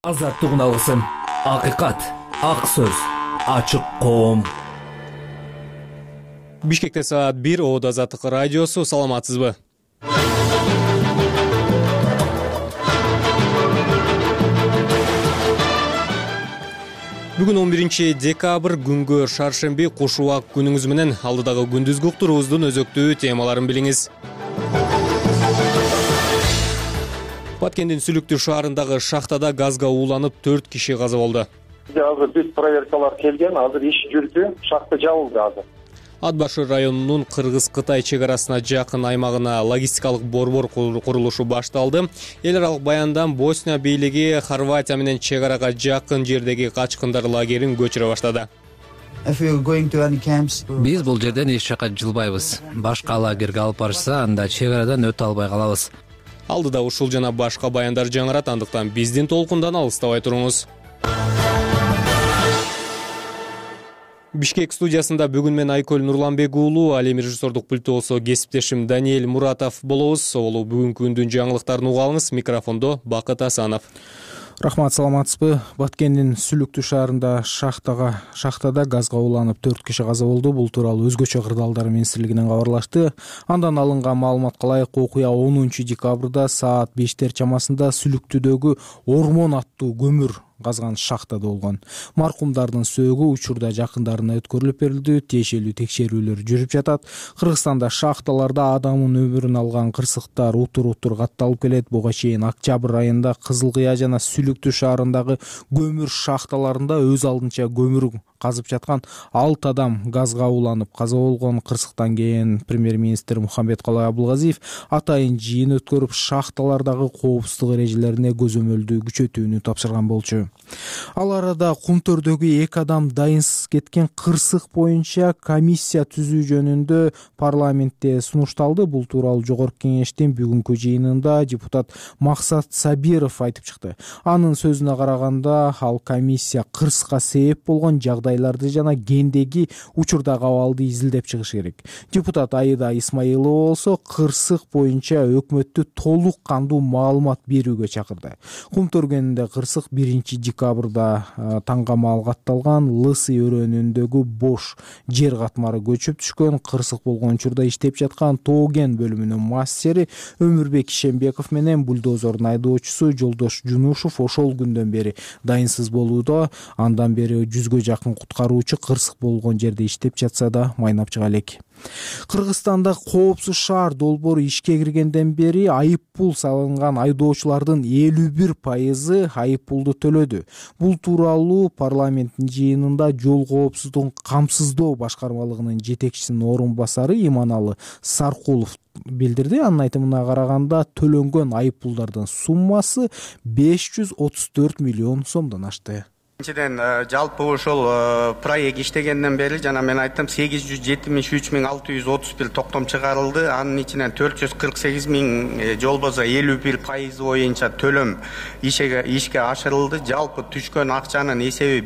Азаттыгын алсын. Акыйкат, ак сөз, ачык коом. Бишкекте саат 1, Оодо Азаттык радиосу. Саламатсызбы? Бүгүн 11 декабрь, күнгө шаршемби, куш убак күнүңүз менен. Алдыдагы күндүзгү уктуруубуздун өзөктүү темаларын билиңиз. Баткендин Сүлүктүү шаарындагы шахтада газга ууланып 4 киши каза болду. Азыр бүт проверкалар келген, азыр иш жүрдү, шахта жабылды азыр. Ат башы районунун Кыргыз-Кытай чек арасына жакын аймагына логистикалык борбор курулушу башталды. Эл аралык баяндан Босния бийлиги Хорватия менен чек арага жакын жердеги качкындар лагерин көчүрө баштады. Биз бул жерден эч жака жылбайбыз. Башка лагерге алып барышса, анда чек арадан өтө албай калабыз. Алдыда ушул жана башка баяндар жаңырат, андыктан биздин толкундан алыстабай туруңуз. Бишкек студиясында бүгүн мен Айкөл Нурланбек уулу, ал эми режиссердук пультта болсо кесиптешим Даниэль Муратов болобуз. Олу бүгүнкү күндүн жаңылыктарын уга алыңыз. Микрофондо Бакыт Асанов. Рахмат, саламатсызбы? Баткендин Сүлүктүү шаарында шахтада газга ууланып 4 киши каза болду. Бул тууралуу Өзгөчө кырдаалдар министрлигинен кабарлашты. Андан алынган маалыматка ылайык окуя 10 декабрда саат 5 чамасында Сүлүктүүдөгү Ормон аттуу көмүр казган шахтада болгон. Маркумдардын сөөгү учурда жакындарына өткөрүлүп берилди. Тиешелүү текшерүүлөр жүрүп жатат. Кыргызстанда шахталарда адамдын өмүрүн алган кырсыктар утур катталып келет. Буга чейин октябрь айында Кызыл Кыя жана Сүлүктүү шаарындагы көмүр шахталарында өз алдынча көмүр казып жаткан 6 адам газга ууланып каза болгон. Кырсыктан кийин премьер-министр Мухамбеткалай Абылгазиев атайын жыйын өткөрүп, шахталардагы коопсуздук эрежелерине көзөмөлдү күчөтүүнү тапшырган болчу. Ал арада Кумтөрдөгү 2 адам дайынсыз кеткен кырсык боюнча комиссия түзүү жөнүндө парламентте сунушталды. Бул тууралуу Жогорку кеңештин бүгүнкү жыйынында депутат Максат Сабиров айтып чыкты. Анын сөзүнө караганда, ал комиссия кырсыкка себеп болгон жагдайларды жана кендеги учурдагы абалды изилдеп чыгыш керек. Депутат Аида Исмаилова болсо кырсык боюнча өкмөттү толук кандуу маалымат берүүгө чакырды. Кумтөр кенинде кырсык 1 декабрда таңгамал катталган. Лысый өрөөнүндөгү бош жер катмары көчүп түшкөн. Кырсык болгон учурда иштеп жаткан Тоо кен бөлүмүнүн мастери Өмүрбек Ишембеков менен бульдозордун айдоочусу Жолдош Жунушев ошол күндөн бери дайынсыз болууда. Андан бери 100гө жакын куткаруучу кырсык болгон жерде иштеп жатса да майнап чыга элек. Кыргызстанда коопсуз шаар долбоору ишке киргенден бери айыппул салынган айдоочулардын 51% айыппулду төлөдү. Бул тууралуу парламенттин жыйынында жол коопсуздугун камсыздоо башкармалыгынын жетекчисинин орун басары Иманалы Саркулов билдирди. Анын айтымына караганда, төлөнгөн айыппулдардын суммасы 534 миллион сомдон ашты. Биринчиден, жалпы ошол проект иштегенден бери жана мен айттым 873.631 токтом чыгарылды. Анын ичинен 448.000 же болбосо 51% боюнча төлөм ишке ашырылды. Жалпы түшкөн акчанын эсеби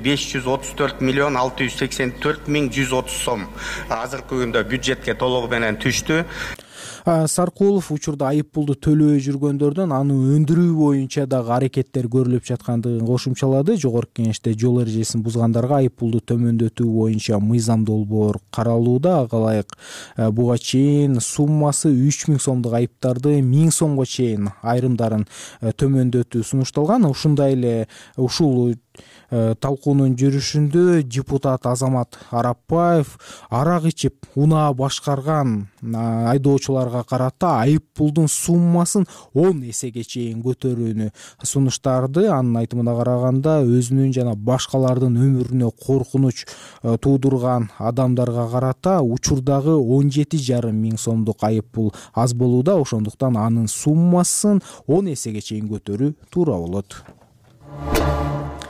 534.684.130 сом. Азыркы күндө бюджетке толугу менен түштү. Саркулов учурда айыппулду төлөй жүргөндөрдөн аны өндүрүү боюнча дагы аракеттер көрүлүп жаткандыгын кошумчалады. Жогорку кеңеште жол эрежесин бузгандарга айыппулду төмөндөтүү боюнча мыйзам долбоор каралууда. Ага ылайык буга чейин суммасы 3000 сомдук айыптарды 1000 сомго чейин айрымдарын төмөндөтүү сунушталган. Ушундай эле ушул талкуунун жүрүшүндө депутат Азамат Арапбаев арак ичип унаа башкарган айдоочуларга карата айыппулдун суммасын 10 эсеге чейин көтөрүүнү сунуштарды. Анын айтымына караганда, өзүнүн жана башкалардын өмүрүнө коркунуч туудурган адамдарга карата учурдагы 17,5 миң сомдук айыппул аз болууда. Ошондуктан анын суммасын 10 эсеге чейин көтөрүү туура болот.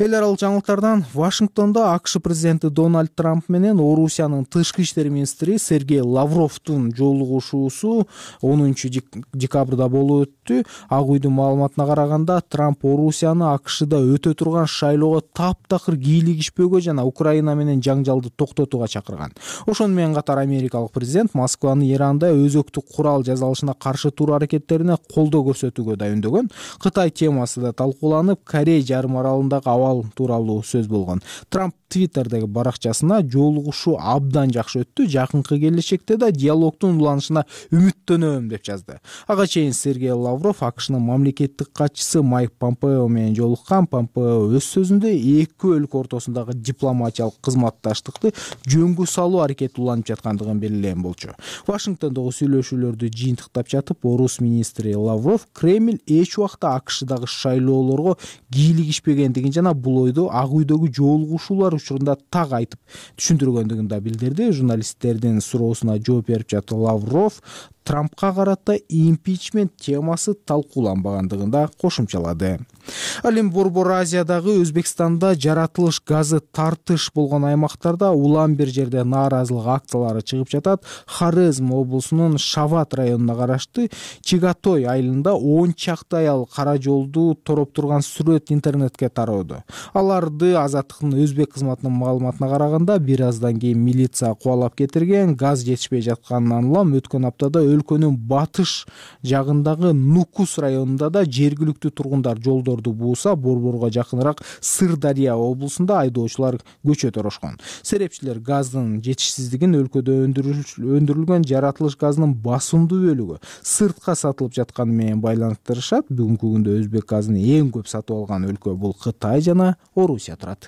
Эл аралык жаңылыктардан Вашингтондо АКШ президенти Дональд Трамп менен Орусиянын тышкы иштер министри Сергей Лавровдун жолугушуусу 10 декабрда болуп өттү. Ак үйдүн маалыматына караганда Трамп Орусияны АКШда өтө турган шайлоого таптакыр кийлигишпөөгө жана Украина менен жаңжалды токтотууга чакырган. Ошону менен катар америкалык президент Москваны Иранда өзөктүк курал жасалышына каршы туруу аракеттерине колдоо көрсөтүүгө да үндөгөн. Кытай темасы да талкууланып, Корей жарым аралындагы абал тууралуу сөз болгон. Трамп Твиттердеги баракчасына жолугушуу абдан жакшы өттү, жакынкы келечекте да диалогдун уланышына үмүттөнөм деп жазды. Ага чейин Сергей Лавров АКШнын мамлекеттик катчысы Майк Помпео менен жолуккан. Помпео өз сөзүндө эки өлкө ортосундагы дипломатиялык кызматташтыкты жөнгө салуу аракети уланып жаткандыгын белгилеген болчу. Вашингтондогу сүйлөшүүлөрдү жыйынтыктап жатып, Орус министри Лавров Кремль эч убакта АКШдагы шайлоолорго кийлигишпегендигин жана бул ойду Ак үйдөгү жолугушуулар учурунда так айтып түшүндүргөндүгүн да билдирди. Журналисттердин суроосуна жооп берип жатып Лавров Трампка карата импичмент темасы талкууланбагандыгын да кошумчалады. Ал эми Борбор Азиядагы Өзбекстанда жаратылыш газы тартыш болгон аймактарда улам бир жерде нааразылык акциялары чыгып жатат. Хорезм облусунун Шават районуна караштуу Чигатой айылында 10 чакты аял кара жолду тороп турган сүрөт интернетке тарооду. Аларды Азаттыктын өзбек кызматынын маалыматына караганда, бир аздан кийин милиция кубалап кетирген. Газ жетишпей жатканынан улам өткөн аптада өлкөнүн батыш жагындагы Нукус районунда да жергиликтүү тургундар жолдорду бууса, Борборго жакыныраак Сырдария облусунда айдоочулар көчөт орошкон. Серепчилер газдын жетишсиздигин өлкөдө өндүрүлгөн жаратылыш газынын басымдуу бөлүгү сыртка сатылып жатканы менен байланыштырышат. Бүгүнкү күндө өзбек газын эң көп сатып алган өлкө бул Кытай жана Орусия турат.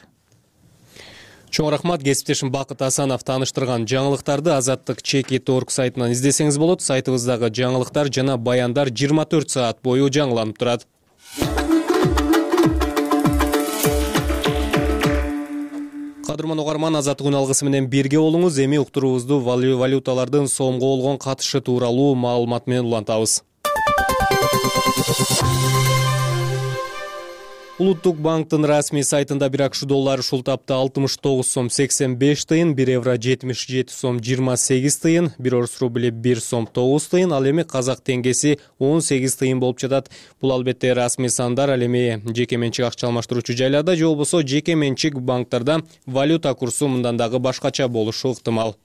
Чоң рахмат, кесиптешим Бакыт Асанов тааныштырган жаңылыктарды Азаттык Чеки.org сайтынан издесеңиз болот. Сайтыбыздагы жаңылыктар жана баяндар 24 саат бою жаңыланып турат. Кадырман угарман, Азаттык үн алгысы менен бирге болуңуз. Эми уктуруубузду валюталардын сомго болгон катышы тууралуу маалымат менен улантабыз. Улуттук банктын расмий сайтында 1 АКШ доллары ушул тапта 69 сом 85 тыйын, 1 евро 77 сом 28 тыйын, 1 орус рубли 1 сом 9 тыйын, ал эми казак теңгеси 18 тыйын болуп жатат. Бул албетте расмий сандар, ал эми жеке менчик акча алмаштыруучу жайларда же болбосо жеке менчик банктарда валюта курсу мындан дагы башкача болушу ыктымал.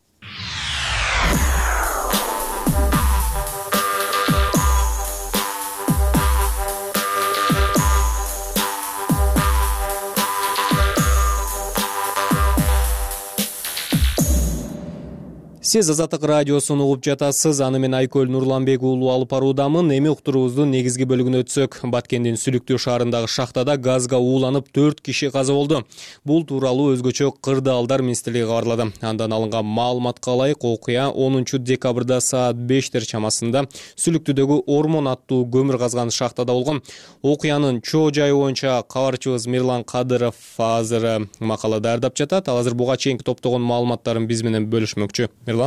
Сиз Азаттык радиосун угуп жатасыз. Аны мен Айкөл Нурланбек уулу алып баруудамын. Эми уктуруубуздун негизги бөлүгүнө өтсөк, Баткендин Сүлүктүү шаарындагы шахтада газга ууланып 4 киши каза болду. Бул тууралуу өзгөчө Кырдаалдар министрлиги кабарлады. Андан алынган маалыматка ылайык, окуя 10 декабрда саат 5 чамасында Сүлүктүүдөгү Ормон аттуу көмүр казган шахтада болгон. Окуянын чоо жайы боюнча кабарчыбыз Мирлан Кадыров азыр макала даярдап жатат. Ал азыр буга чейинки топтогон маалыматтарын биз менен бөлүшмөкчү.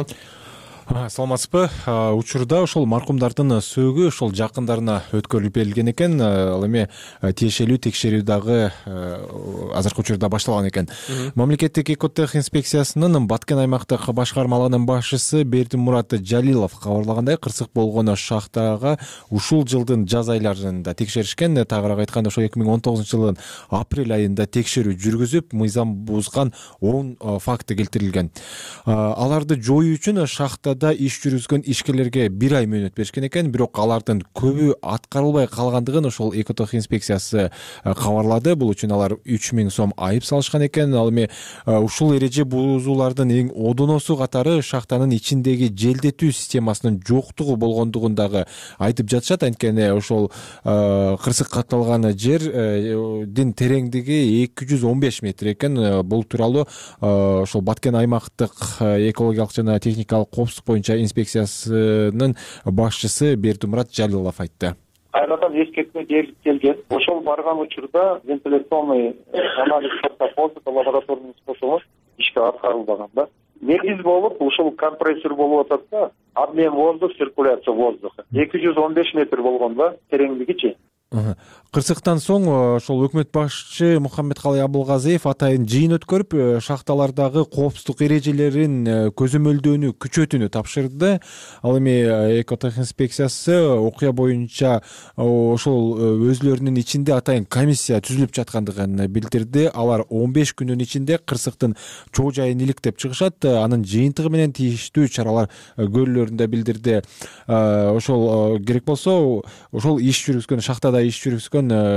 Саламатсызбы. Учурда ошол маркумдардын сөөгү ошол жакындарына өткөрүлүп берилген экен. Ал эми тиешелүү текшерүү дагы азыркы учурда башталган экен. Мамлекеттик экотех инспекциясынын Баткен аймактык башкармалыгынын башчысы Бердимурат Жалилов кабарлагандай, кырсык болгон шахтага ушул жылдын жаз айларында текшеришкен. Тагыраак айтканда, ошо 2019 жылдын апрель айында текшерүү жүргүзүп, мыйзам бузган 10 факты келтирилген. Аларды жоюу үчүн шахтада иш жүргүзгөн ишкерлерге 1 ай мөөнөт беришкен экен, бирок алардын көбү аткарылбай калгандыгын ошол экотех инспекциясы кабарлады. Бул үчүн алар 3000 сом айып салышкан экен. Ал эми ушул эреже бузуулардын эң одоносу катары шахтанын ичиндеги желдетүү системасынын жоктугу болгондугун дагы айтып жатышат. Анткени ошол кырсык катталган жердин тереңдиги 215 метр экен. Бул тууралуу ошол Баткен аймактык экологиялык жана техникалык коопсуздук боюнча инспекциясынын башчысы Бердимурат Жалилов айтты. Кайрадан эскертме берилип келген. Ошол барган учурда вентиляционный анализ лабораторный способу ишке аткарылбаган да. Негиз болуп ушул компрессор болуп атат да, обмен воздух, циркуляция воздуха. 215 метр болгон да, тереңдигичи. Кырсыктан соң ошол өкмөт башчы Мухаммедкалый Абылгазиев атайын жыйын өткөрүп, шахталардагы коопсуздук эрежелерин көзөмөлдөөнү күчөтүүнү тапшырды. Ал эми экотехинспекциясы окуя боюнча ошол өзүлөрүнүн ичинде атайын комиссия түзүлүп жаткандыгын билдирди. Алар 15 күнүн ичинде кырсыктын чоо жайын иликтеп чыгышат, анын жыйынтыгы менен тийиштүү чаралар көрүлөрүн да билдирди. Ошол керек болсо, ошол иш жүргүзгөн, шахтада иш жүргүзгөн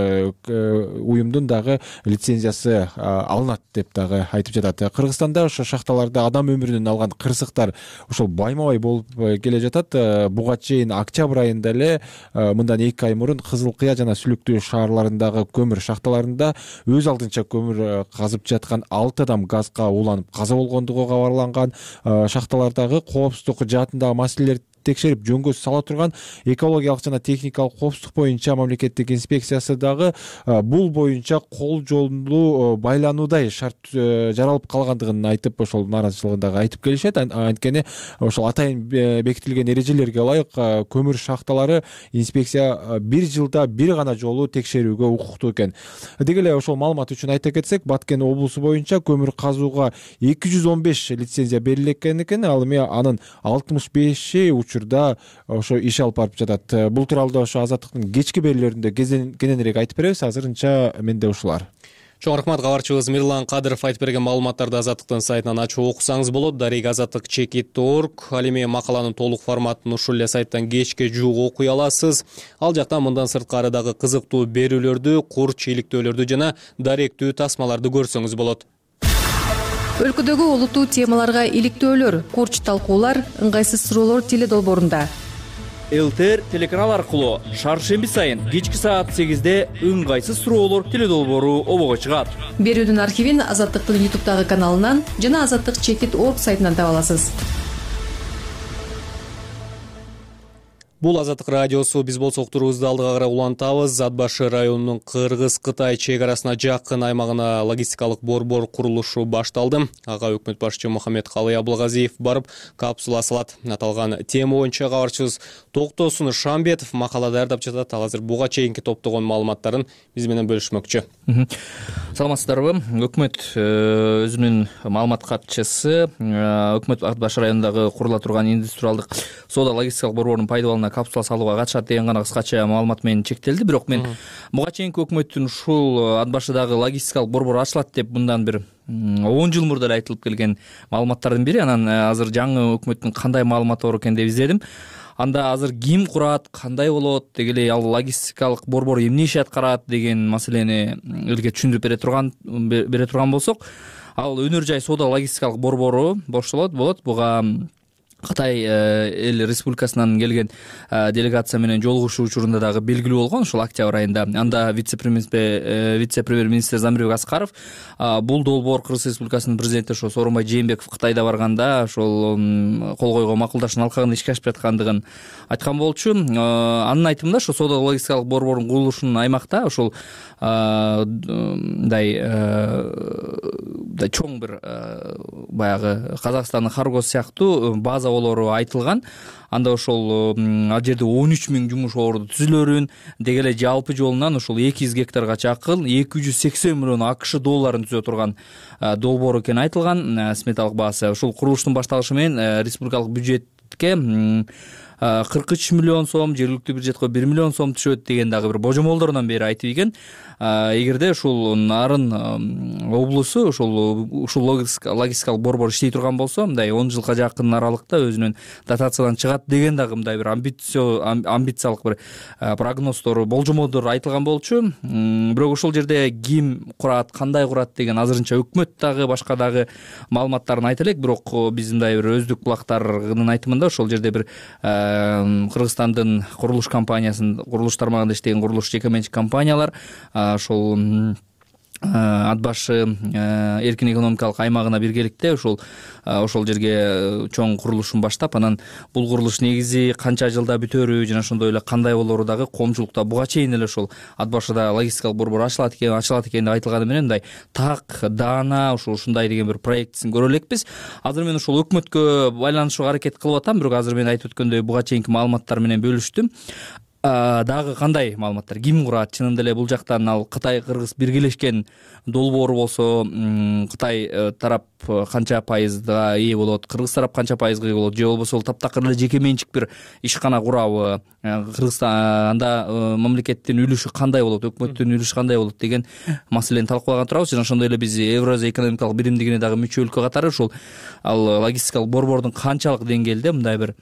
уюмдун дагы лицензиясы алынат деп дагы айтып жатат. Кыргызстанда ошо шахталарда адам өмүрүнөн алган кырсыктар ошол байма-бай болуп келе жатат. Буга чейин октябрь айында эле мындан 2 ай мурун Кызыл Кыя жана Сүлүктүү шаарларындагы көмүр шахталарында өз алдынча көмүр казып жаткан 6 адам газга уланып каза болгондугу кабарланган. Шахталардагы коопсуздук жаатындагы маселелер текшерип жөнгө сала турган экологиялык жана техникалык коопсуздук боюнча мамлекеттик инспекциясы дагы бул боюнча кол жолдуу байлануудай шарт жаралып калгандыгын айтып, ошол нааразычылыгын дагы айтып келишет. Анткени ошол атайын бекитилген эрежелерге ылайык көмүр шахталары инспекция 1 жылда 1 гана жолу текшерүүгө укуктуу экен. Деги эле ошол маалымат үчүн айта кетсек, Баткен облусу боюнча көмүр казууга 215 лицензия берилген экен. Ал эми анын 65 учурда ошо иш алып барып жатат. Бул тууралуу да ошо Азаттыктын кечки берүүлөрүндө кененирээк айтып беребиз. Азырынча менде ушулар. Чоң рахмат, кабарчыбыз Мирлан Кадыров айтып берген маалыматтарды Азаттыктын сайтынан ачып окусаңыз болот. Дарек азаттык чекит.org. Ал эми макаланын толук форматын ушул эле сайттан кечке жуук окуй аласыз. Ал жактан мындан сырткары дагы кызыктуу берүүлөрдү, курч иликтөөлөрдү жана даректүү тасмаларды көрсөңүз болот. Өлкөдөгү олуттуу темаларга иликтөөлөр, курч талкуулар, ыңгайсыз суроолор теледолбоорунда. ЛТР телеканал аркылуу шаршемби сайын кечки саат 8-де ыңгайсыз суроолор теледолбоору обого чыгат. Берүүдүн архивин Азаттыктын YouTube'дагы каналынан жана Азаттык чекит.org сайтынан таба аласыз. Бул Азаттык радиосу, биз болсок турубузду алдыга карай улантабыз. Ат башы районунун Кыргыз-Кытай чек арасына жакын аймагына логистикалык борбор курулушу башталды. Ага өкмөт башчы Мухаммедкалый Абылгазиев барып капсула салат. Аталган тема боюнча кабарчыбыз Токтосун Шамбетов макала даярдап жатат. Ал азыр буга чейинки топтогон маалыматтарын биз менен бөлүшмөкчү. Саламатсыздарбы? Өкмөт өзүнүн маалымат катчысы өкмөт ат башы районундагы курула турган индустриалдык соода логистикалык борбордун пайдаланууна капсула салууга катышат деген гана кыскача маалымат менен чектелди. Бирок мен буга чейинки өкмөттүн ушул ат башыдагы логистикалык борбор ачылат деп мындан бир 10 жыл мурда эле айтылып келген маалыматтардын бири. Анан азыр жаңы өкмөттүн кандай маалыматы бар экен деп издедим. Анда азыр ким курат, кандай болот, деги эле ал логистикалык борбор эмне иш аткарат деген маселени элге түшүндүрүп бере турган болсок, ал өнөр жай соода логистикалык борбору болот. Буга Кытай эл республикасынан келген делегация менен жолугушуу учурунда дагы белгилүү болгон, ушул октябрь айында. Анда вице-премьер-министр Замирбек Аскаров бул долбоор Кыргыз Республикасынын президенти ошо Сооронбай Жээнбеков Кытайда барганда ошол кол койгон макулдаштын алкагында ишке ашып жаткандыгын айткан болчу. Анын айтымында ошо соода логистикалык борбордун курулушунун аймакта ошол чоң бир баягы Казакстандын Харгос сыяктуу база болору айтылган. Анда ошол ал жерде 13 000 жумуш орду түзүлөрүн, деги эле жалпы жолунан ошол 200 гектарга чакын 280 миллион акш долларын түзө турган долбоор экени айтылган. Сметалык баасы ушул курулуштун башталышы менен республикалык бюджетке 43 миллион сом, жергиликтүү бюджетке 1 миллион сом түшөт деген дагы бир божомолдорунан бери айтып ийген. Эгерде ушул нарын облусу ушул логистикалык борбор иштей турган болсо, мындай 10 жылга жакын аралыкта өзүнүн дотациядан чыгат деген дагы мындай бир амбициялык бир прогноздору, болжомолдору айтылган болчу. Бирок ошол жерде ким курат, кандай курат деген азырынча өкмөт дагы башка дагы маалыматтарын айта элек. Бирок биз мындай бир өздүк булактардын айтымында ошол жерде бир Кыргызстандын курулуш компаниясынын курулуш тармагында иштеген курулуш жеке менчик компаниялар ошол ат башы эркин экономикалык аймагына биргеликте ошол жерге чоң курулушун баштап, анан бул курулуш негизи канча жылда бүтөрү жана ошондой эле кандай болору дагы коомчулукта буга чейин эле ошол ат башыда логистикалык борбор ачылат экен деп айтылганы менен мындай так даана ушундай деген бир проектисин көрө элекпиз. Азыр мен ошол өкмөткө байланышууга аракет кылып атам, бирок азыр мен айтып өткөндөй буга чейинки маалыматтар менен бөлүштүм. дагы кандай маалыматтар, ким курат? Чынында эле бул жактан ал Кытай Кыргыз биргелешкен долбоор болсо, Кытай тарап канча пайызга ээ болот, Кыргыз тарап канча пайызга ээ болот, же болбосо таптакыр эле жеке менчик бир ишкана курабы, Кыргызстанда мамлекеттин үлүшү кандай болот, өкмөттүн үлүшү кандай болот деген маселени талкуулаган турабыз. Жана ошондой эле биз Евразия экономикалык биримдигине дагы мүчө өлкө катары ушул ал логистикалык борбордун канчалык деңгээлде мындай бир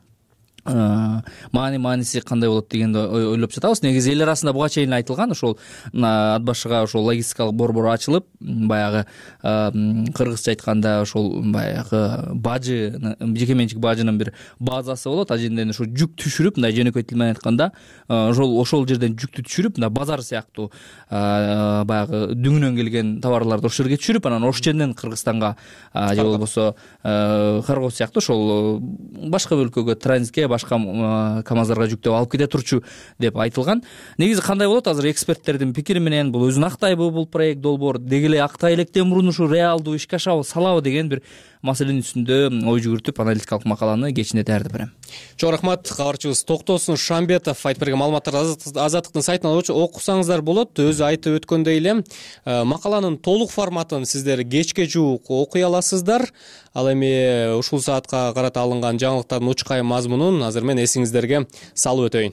мааниси кандай болот дегенди ойлоп жатабыз. Негизи эл арасында буга чейин айтылган, ошол ат башыга ошол логистикалык борбор ачылып, баягы кыргызча айтканда ошол баягы бажы, жеке менчик бажынын бир базасы болот. Ал жерден ошо жүк түшүрүп, мындай жөнөкөй тил менен айтканда, ошол жерден жүктү түшүрүп, мындай базар сыяктуу баягы дүңүнөн келген товарларды ошол жерге түшүрүп, анан ошол жерден Кыргызстанга же болбосо карго сыяктуу ошол башка өлкөгө транзитке, башка КАМАЗдарга жүктөп алып кете турчу деп айтылган. Негизи кандай болот? Азыр эксперттердин пикири менен бул өзүн актайбы бул проект долбоор, деги эле актай электен мурун ушу реалдуу ишке салабы деген бир маселенин үстүндө ой жүгүртүп, аналитикалык макаланы кечинде даярдап берем. Чоң рахмат. Кабарчыбыз Токтосун Шамбетов айтып берген маалыматтарды Азаттыктын сайтынан окусаңыздар болот. Өзү айтып өткөндөй эле макаланын толук форматын сиздер кечке жуук окуй аласыздар. Ал эми ушул саатка карата алынган жаңылыктардын учкай мазмунун азыр мен эсиңиздерге салып өтөйүн.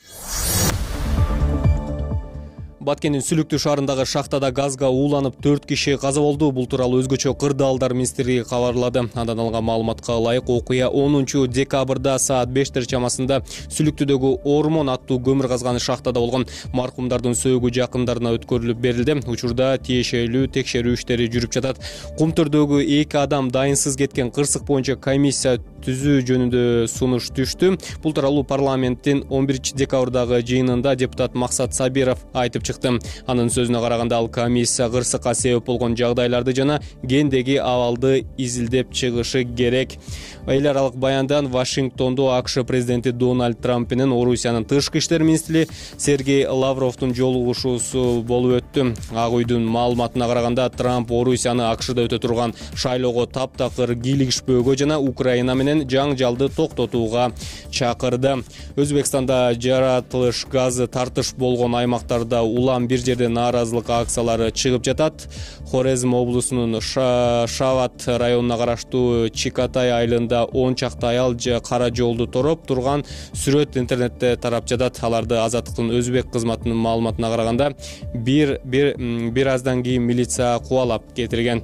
Баткендин Сүлүктүү шаарындагы шахтада газга ууланып 4 киши каза болду. Бул тууралуу өзгөчө кырдаалдар министрлиги кабарлады. Андан алган маалыматка ылайык, окуя 10 декабрда саат 5 чамасында Сүлүктүүдөгү Ормон аттуу көмүр казган шахтада болгон. Маркумдардын сөөгү жакындарына өткөрүлүп берилди. Учурда тиешелүү текшерүү иштери жүрүп жатат. Кумтөрдөгү 2 адам дайынсыз кеткен кырсык боюнча комиссия түзүү жөнүндө сунуш түштү. Бул тууралуу парламенттин 11 декабрдагы жыйынында депутат Максат Сабиров айтып чыкты. Анын сөзүнө караганда, ал комиссия кырсыкка себеп болгон жагдайларды жана кендеги абалды изилдеп чыгышы керек. Эл аралык баяндан Вашингтондо АКШ президенти Дональд Трамп менен Орусиянын тышкы иштер министри Сергей Лавровдун жолугушуусу болуп өттү. Ак үйдүн маалыматына караганда, Трамп Орусияны АКШда өтө турган шайлоого таптакыр кийлигишпөөгө жана Украина менен жаңжалды токтотууга чакырды. Өзбекстанда жаратылыш газы тартыш болгон аймактарда улам бир жерде нааразылык акциялары чыгып жатат. Хорезм облусунун Шават районуна караштуу Чикатай айылында 10 чакты аял кара жолду тороп турган сүрөт интернетте тарап жатат. Аларды Азаттыктын өзбек кызматынын маалыматына караганда бир аздан кийин милиция кубалап кетирген.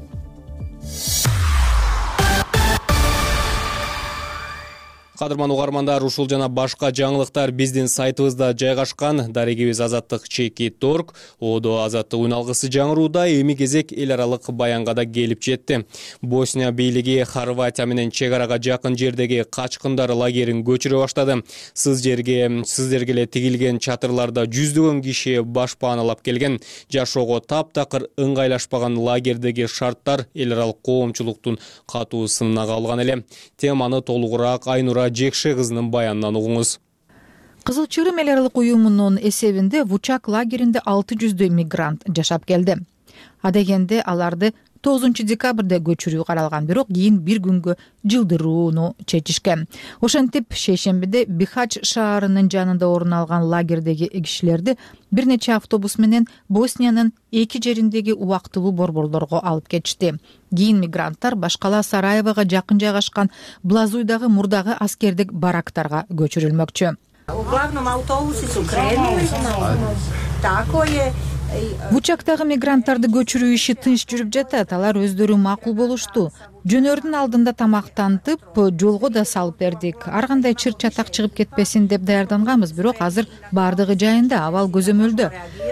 Кадырман угармандар, ушул жана башка жаңылыктар биздин сайтыбызда жайгашкан. Дарегибиз Азаттык.org. Одо Азаттык үн алгысы жаңырууда эми кезек эл аралык баянга да келип жетти. Босния бийлиги Хорватия менен чек арага жакын жердеги качкындар лагерин көчүрө баштады. Сиздерге эле тигилген чатырларда жүздөгөн киши башпааналап келген. Жашоого таптакыр ыңгайлашпаган лагердеги шарттар эл аралык коомчулуктун катуу сынына кабылган эле. Теманы толугураак Айнура Жекше кызынын баянынан угуңуз. Кызыл Чырым эл аралык уюмунун эсебинде Вучак лагеринде 600 мигрант жашап келди. Адегенде аларды 9 декабрда көчүрүү каралган, бирок кийин бир күнгө жылдырууну чечишкен. Ошентип шейшембиде Бихач шаарынын жанында орун алган лагердеги кишилерди бир нече автобус менен Босниянын 2 жериндеги убактылуу борборлорго алып кетишти. Кийин мигранттар башкала Сараевого жакын жайгашкан Блазуйдагы мурдагы аскердик барактарга көчүрүлмөкчү. Uglavnom autobusi su krenuli, tako je. Вучактагы мигранттарды көчүрүү иши тынч жүрүп жатат. Алар өздөрү макул болушту. Жөнөрдүн алдында тамактантып, жолго да салып бердик. Ар кандай чыр чатак чыгып кетпесин деп даярданганбыз, бирок азыр бардыгы жайында, абал көзөмөлдө.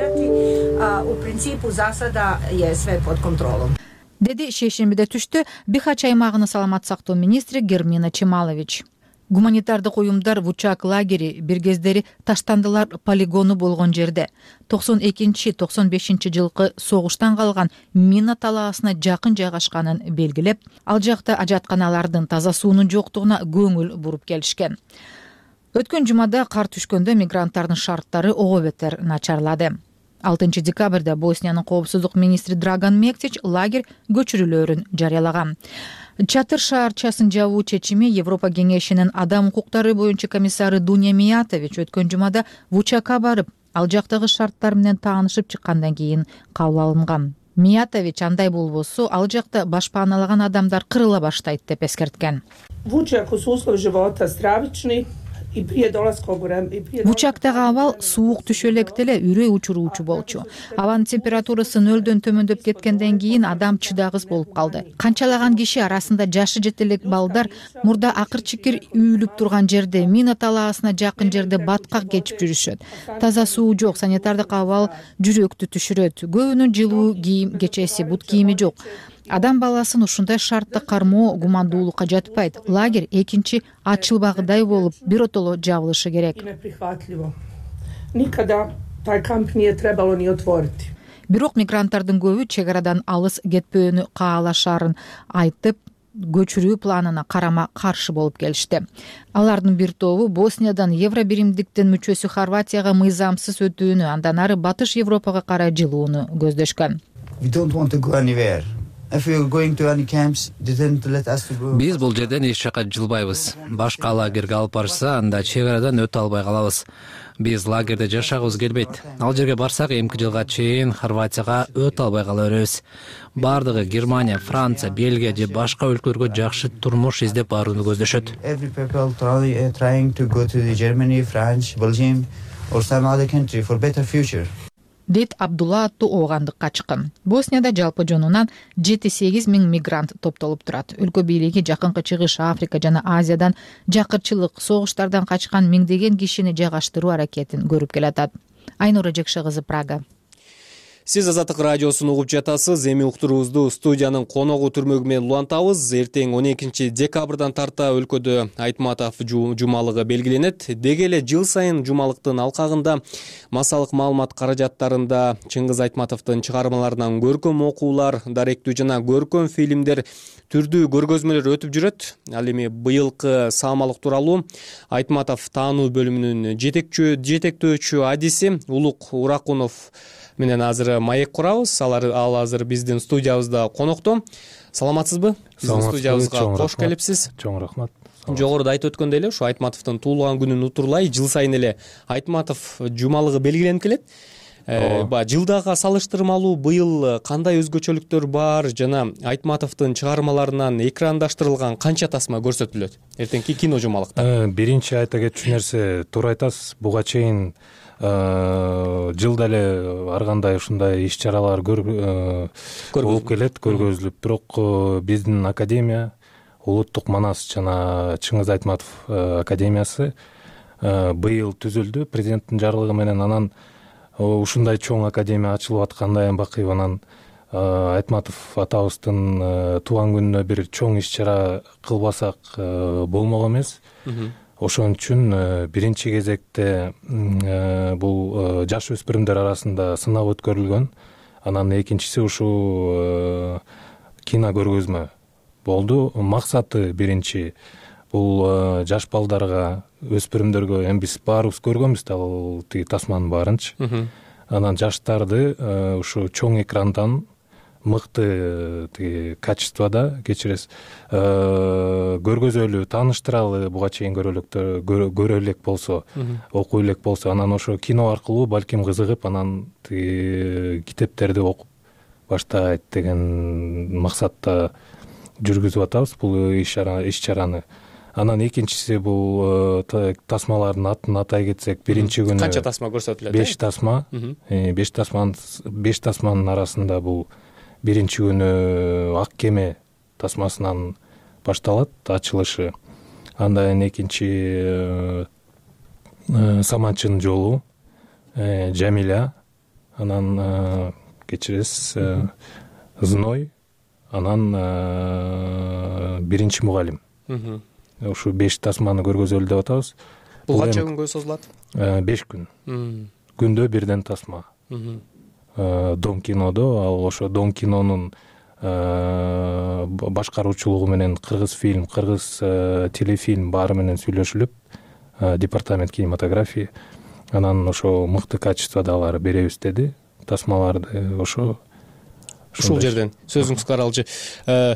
U principu za sada je sve pod kontrolom. Деди шейшембиде түштү Бихач аймагынын саламат сактоо министри Гермина Чемалович. Гуманитардык уюмдар Вучак лагери бир кездери таштандылар полигону болгон жерде 92-95 жылкы согуштан калган мина талаасына жакын жайгашканын белгилеп, ал жакта ажатканалардын таза суунун жоктугуна көңүл буруп келишкен. Өткөн жумада кар түшкөндө мигранттардын шарттары ого бетер начарлады. 6 декабрда Босниянын коопсуздук министри Драган Мектич лагерь көчүрүүлөрүн жарыялаган. Чатыр шаарчасын жабуу чечими Европа кеңешинин адам укуктары боюнча комиссары Дуня Миятович өткөн жумада Вучакка барып, ал жактагы шарттар менен таанышып чыккандан кийин кабыл алынган. Миятович андай болбосо ал жакта башпааналаган адамдар кырыла баштайт деп эскерткен. Вучаку су услови живота стравични. Вучактагы абал суук түшө электе эле үрөй учуруучу болчу. Абанын температурасы 0дөн төмөндөп кеткенден кийин адам чыдагыс болуп калды. Канчалаган киши арасында жашы жете элек балдар мурда акыр-чикир үйүлүп турган жерде, мина талаасына жакын жерде баткак кечип жүрүшөт. Таза суу жок, санитардык абал жүрөктү түшүрөт. Көбүнүн жылуу кийим, кечеси бут кийими жок. Адам баласын ушундай шартта кармоо гумандуулукка жатпайт. Лагерь экинчи ачылбагыдай болуп, биротоло жабылышы керек. Никада taj kamp nije trebalo ni otvoriti. Бирок мигранттардын көбү чек арадан алыс кетпөөнү каалашарын айтып, көчүрүү планына карама каршы болуп келишти. Алардын бир тобу Босниядан Евробиримдиктин мүчөсү Хорватияга мыйзамсыз өтүүнү, андан ары Батыш Европага карай жылууну көздөшкөн. Биз бул жерден эч жака жылбайбыз. Башка лагерге алып барышса, анда чек арадан өтө албай калабыз. Биз лагерде жашагыбыз келбейт. Ал жерге барсак, эмки жылга чейин Хорватияга өтө албай кала беребиз. Бардыгы Германия, Франция, Бельгия же башка өлкөлөргө жакшы турмуш издеп барууну көздөшөт. Дейт Абдулла аттуу оогандык качкын. Боснияда жалпы жонунан 7-8 миң мигрант топтолуп турат. Өлкө бийлиги жакынкы чыгыш, Африка жана Азиядан жакырчылык, согуштардан качкан миңдеген кишини жайгаштыруу аракетин көрүп келатат. Айнура Жекше кызы, Прага. Сиз Азаттык радиосун угуп жатасыз. Эми уктуруубузду студиянын коногу түрмөгү менен улантабыз. Эртең 12 декабрдан тарта өлкөдө Айтматов жумалыгы белгиленет. Деги эле жыл сайын жумалыктын алкагында массалык маалымат каражаттарында Чыңгыз Айтматовдун чыгармаларынан көркөм окуулар, даректүү жана көркөм фильмдер түрдүү көргөзмөлөр өтүп жүрөт. Ал эми быйылкы саамалык тууралуу Айтматов таануу бөлүмүнүн жетектөөчү адиси Улук Уракунов менен азыр маек курабыз. Ал азыр биздин студиябызда конокто. Саламатсызбы? Биздин студиябызга кош келипсиз. Чоң рахмат. Жогоруда айтып өткөндөй эле, ушу Айтматовдун туулган күнүн утурлай жыл сайын эле Айтматов жумалыгы белгиленип келет. Жылдага салыштырмалуу быйыл кандай өзгөчөлүктөр бар жана Айтматовдун чыгармаларынан экрандашырылган канча тасма көрсөтүлөт эртеңки кино жумалыкта? Биринчи айта кетчү нерсе, туура айтасыз, буга чейин жылда эле ар кандай ушундай иш чаралар болуп келет, көргөзүлүп. Бирок биздин академия, Улуттук Манас жана Чыңгыз Айтматов академиясы быйыл түзүлдү президенттин жарлыгы менен. Анан ушундай чоң академия ачылып аткандай бакый. Анан Айтматов атабыздын туулган күнүнө бир чоң иш чара кылбасак болмок эмес. Ошон үчүн биринчи кезекте бул жаш өспүрүмдөр арасында сынап өткөрүлгөн. Анан экинчиси ушул кино көргөзмө болду. Максаты биринчи бул жаш балдарга, өспүрүмдөргө, эми биз баарыбыз көргөнбүз да ал тиги тасманын баарынчы. Анан жаштарды ушу чоң экрандан мыкты тиги качествода, кечиресиз, көргөзөлү, тааныштыралы, буга чейин көрө элек болсо, окуй элек болсо, анан ошо кино аркылуу балким кызыгып, анан тиги китептерди окуп баштайт деген максатта жүргүзүп атабыз бул иш чараны. Анан экинчиси бул тасмалардын атын атай кетсек, биринчи күнү канча тасма көрсөтүлөт? 5 тасма. 5 тасманын арасында бул биринчи күнү Ак кеме тасмасынан башталат ачылышы. Андан экинчи Саманчынын жолу, Жамиля, анан кечиресиз Зной, анан биринчи мугалим. Ушу 5 тасманы көргөзөлү деп атабыз. Бул канча күнгө созулат? 5 күн. Күндө бирден тасма. Дом кинодо, ал ошо Дом кинонун башкаруучулугу менен кыргыз фильм, кыргыз телефильм баары менен сүйлөшүлүп, департамент кинематография, анан ошо мыкты качествода алар беребиз деди тасмаларды. Ошо ушул жерден сөзүңүз каралчы.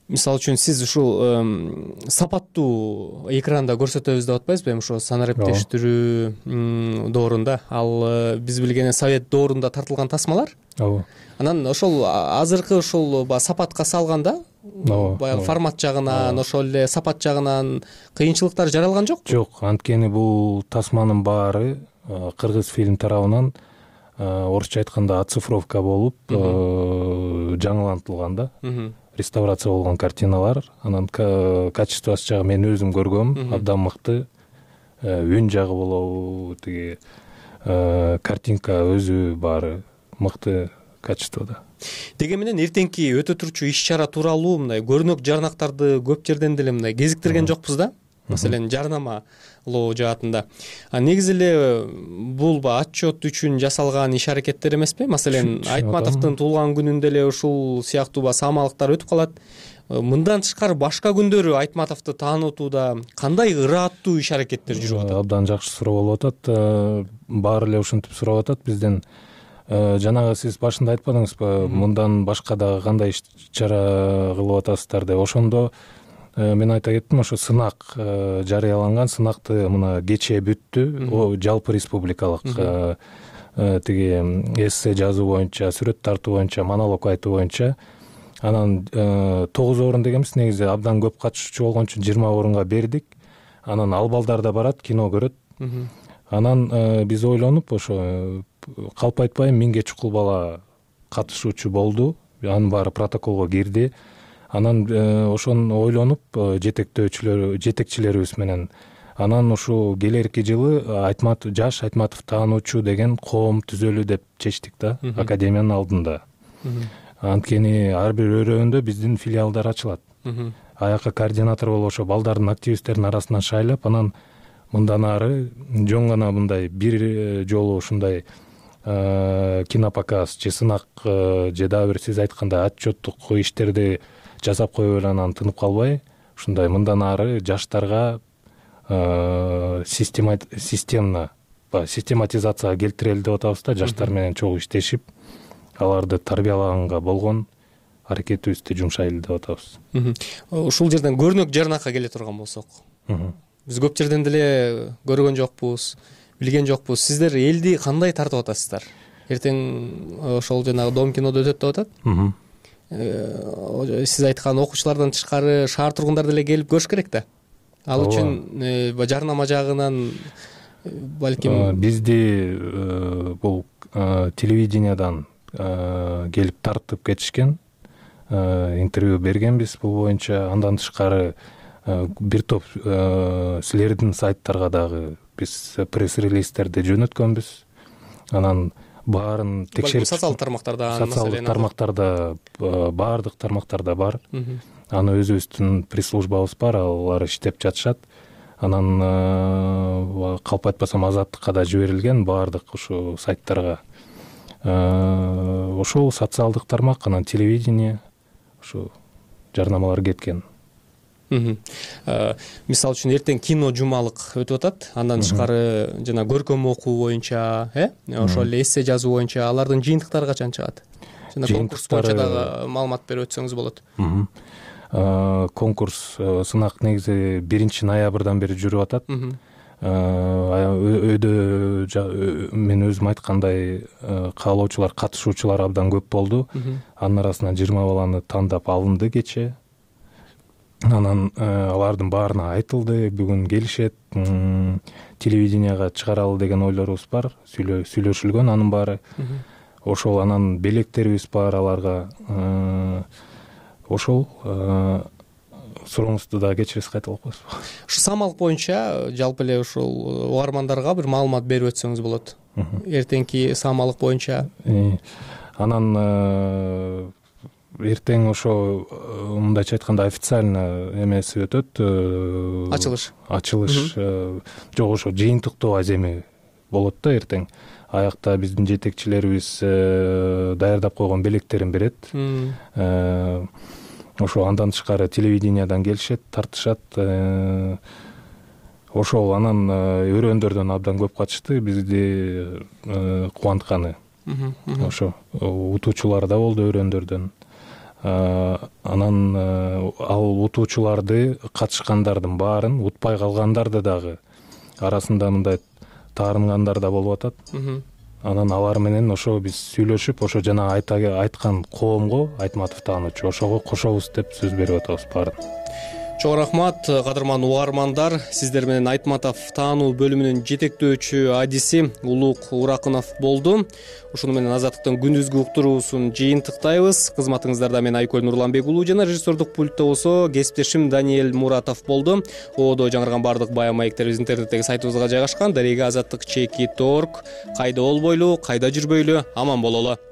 мисалы үчүн сиз ушул сапаттуу экранда көрсөтөбүз деп атпайсызбы, эми ошо санариптештирүү доорунда ал биз билген совет доорунда тартылган тасмалар. Ооба. Анан ошол азыркы ушул сапатка салганда баягы формат жагынан, ошол эле сапат жагынан кыйынчылыктар жаралган жокпу? Жок, анткени бул тасманын баары кыргыз фильм тарабынан орусча айтканда оцифровка болуп жаңылантылган да. Реставрация болгон картиналар, анан качествосы жагы мен өзүм көргөм, абдан мыкты. Үн жагы болобу, тиги картинка өзү баары мыкты качествода. Деге менен эртеңки өтө турчу иш чара тууралуу мындай көрнөк жарнактарды көп жерден деле мындай кезиктирген жокпуз да. Маселен, жарнамалоо жаатында. Негизи эле бул отчет үчүн жасалган иш аракеттер эмеспи? Маселен, Айтматовдун туулган күнүндө эле ушул сыяктуу саамалыктар өтүп калат. Мындан тышкары башка күндөрү Айтматовду таанытууда кандай ырааттуу иш аракеттер жүрүп атат? Абдан жакшы суроо болуп атат. Баары эле ушинтип сурап атат бизден. Жанагы сиз башында айтпадыңызбы, мындан башка дагы кандай иш чара кылып атасыздар деп. Ошондо мен айта кеттим, ошо сынак жарыяланган, сынакты мына кечээ бүттү. Жалпы республикалык тиги эссе жазуу боюнча, сүрөт тартуу боюнча, монолог айтуу боюнча. Анан 9 орун дегенбиз, негизи абдан көп катышуучу болгон үчүн 20 орунга бердик. Анан ал балдар да барат, кино көрөт. Анан биз ойлонуп, ошо калп айтпайм 1000 чукул бала катышуучу болду. Анын баары протоколго кирди. Анан ошону ойлонуп жетекчилерибиз менен анан ушу келерки жылы жаш Айтматов таануучу деген коом түзөлү деп чечтик да, академиянын алдында. Анткени ар бир өрөөндө биздин филиалдар ачылат. Аяка координатор болуп ошо балдардын, активисттердин арасынан шайлап, анан мындан ары жөн гана мындай бир жолу ушундай кинопоказ же сынак же дагы бир сиз айткандай отчеттук иштерди жасап коюп эле анан тынып калбай, ушундай мындан ары жаштарга систематизацияга келтирели деп атабыз да, жаштар менен чогуу иштешип, аларды тарбиялаганга болгон аракетибизди жумшайлы деп атабыз. Ушул жерден көрнөк жарнакка келе турган болсок, биз көп жерден деле көргөн жокпуз, билген жокпуз. Сиздер элди кандай тартып атасыздар? Эртең ошол жанагы Дом кинодо өтөт деп атат. Сиз айткан окуучулардан тышкары шаар тургундары деле келип көрүш керек да. Ал үчүн жарнама жагынан балким бизди бул телевидениядан келип тартып кетишкен, интервью бергенбиз бул боюнча. Андан тышкары бир топ силердин сайттарга дагы биз пресс-релизтерди жөнөткөнбүз. Анан баарын текшерип, социалдык тармактарда баардык тармактарда бар. Аны өзүбүздүн пресс-службабыз бар, алар иштеп жатышат. Анан калп айтпасам Азаттыкка да жиберилген, баардык ушу сайттарга. Ошол социалдык тармак, анан телевидение, ушу жарнамалар кеткен. Мисалы үчүн эртең кино жумалык өтүп атат. Андан тышкары жана көркөм окуу боюнча, ошол эле эссе жазуу боюнча алардын жыйынтыктары качан чыгат? Жана конкурс боюнча дагы маалымат берип өтсөңүз болот. Конкурс, сынак негизи 1 ноябрдан бери жүрүп атат. Өйдө мен өзүм айткандай каалоочулар, катышуучулар абдан көп болду. Анын арасынан 20 баланы тандап алынды кечээ. Анан алардын баарына айтылды, бүгүн келишет, телевиденияга чыгаралы деген ойлорубуз бар, сүйлөшүлгөн анын баары. Ошол анан белектерибиз бар аларга. Ошол сурооңузду да кечиресиз, кайталап коесузбу? Ушу самалык боюнча жалпы эле ушул угармандарга бир маалымат берип өтсөңүз болот. Эртеңки самалык боюнча. Анан эртең ошо мындайча айтканда официально эмеси өтөт. Ачылыш. Жок, ошо жыйынтыктоо аземи болот да эртең. Аякта биздин жетекчилерибиз даярдап койгон белектерин берет. Ошо андан тышкары телевидениядан келишет, тартышат. Ошол анан өрөөндөрдөн абдан көп катышты, бизди кубантканы. Ошо утуучулар да болду өрөөндөрдөн. анан ал утуучуларды катышкандардын баарын утпай калгандарды дагы арасында мындай таарынгандар да болуп атат. Анан алар менен ошо биз сүйлөшүп, ошо жана айткан коомго, Айтматов таануучу, ошого кошобуз деп сөз берип атабыз баарын. Чоң рахмат, кадырман угармандар. Сиздер менен Айтматов таануу бөлүмүнүн жетектөөчү адиси Улук Уракынов болду. Ушуну менен Азаттыктын күндүзгү уктуруусун жыйынтыктайбыз. Кызматыңыздарда мен Айкөл Нурланбек уулу жана режиссердук пультта болсо кесиптешим Даниэль Муратов болду. Одо жаңырган бардык бая маектерибиз интернеттеги сайтыбызга жайгашкан. Дареге Азаттык чекит.org. Кайда болбойлу, кайда жүрбөйлү, аман бололу.